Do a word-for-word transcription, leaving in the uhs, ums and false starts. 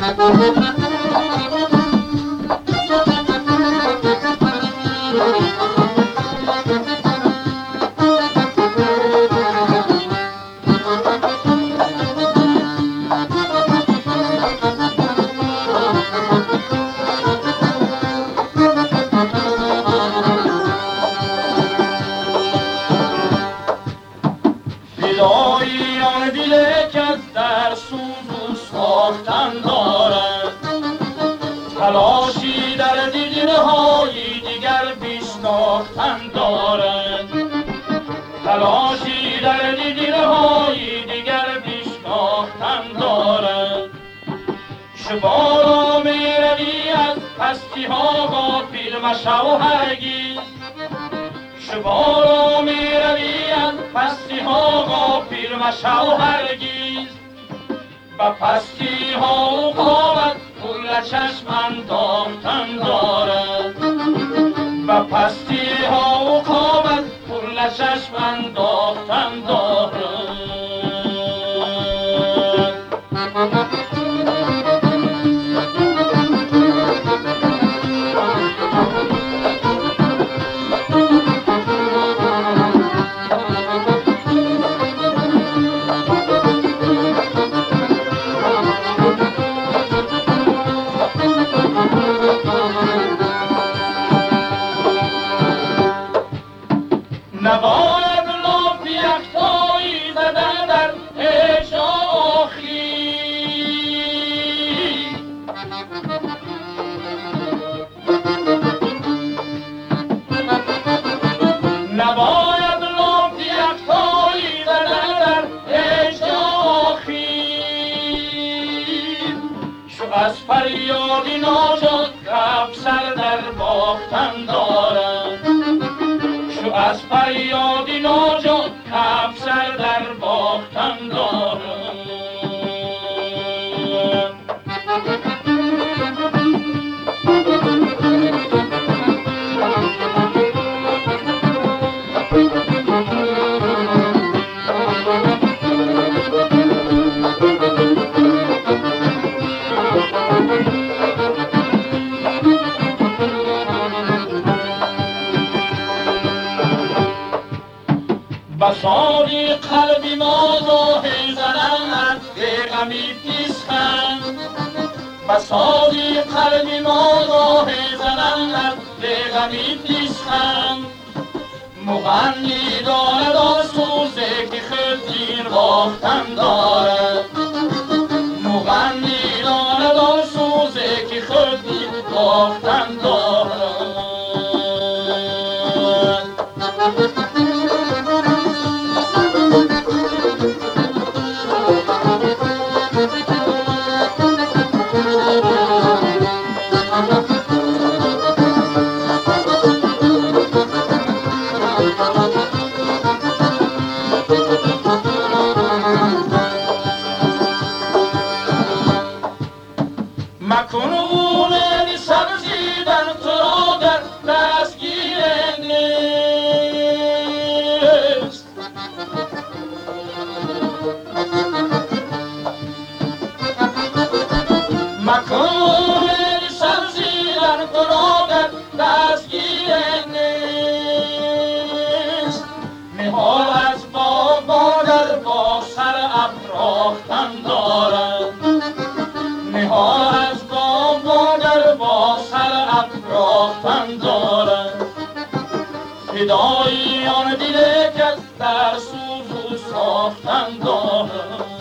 فدایان دل کس در سوز و ساختن دارد، تلاشی در دلهای دیگر بشناختن دارد، تلاشی در دلهای دیگر بشناختن دارد. شما را می روی از پستی ها غافل مشو هرگز، شما را می روی از پستی ها غافل مشو هرگز. با پستی ها و قامت کل چشم انداختن دارد، با پستی ها و قامت کل چشم انداختن دارد. نباید لاف یکتایی زدن در عشق آخری، نباید لاف یکتایی زدن در عشق آخری. شو از فریادی ناجات رفت سر در باختن دارد، شو از فریادی ناجات کف سر در باختن دارد. بساری قلبی ما راه زنم از غمی پیسخند، بساری قلبی ما راه زنم از غمی پیسخند. مغنی دارد آسوزه که خود دیر باختن دارد، مغنی دارد آسوزه که خود دیر باختن دارد. مکنون سبزیدن تو را در دستگیر نیست، مکنون سبزیدن تو را در دستگیر نیست. نهال از باب مادر با سر افراختن دارد، نهال از باب مادر با سر افراختن دارد. فدایی آن دل کس در سوز و ساختن دارد.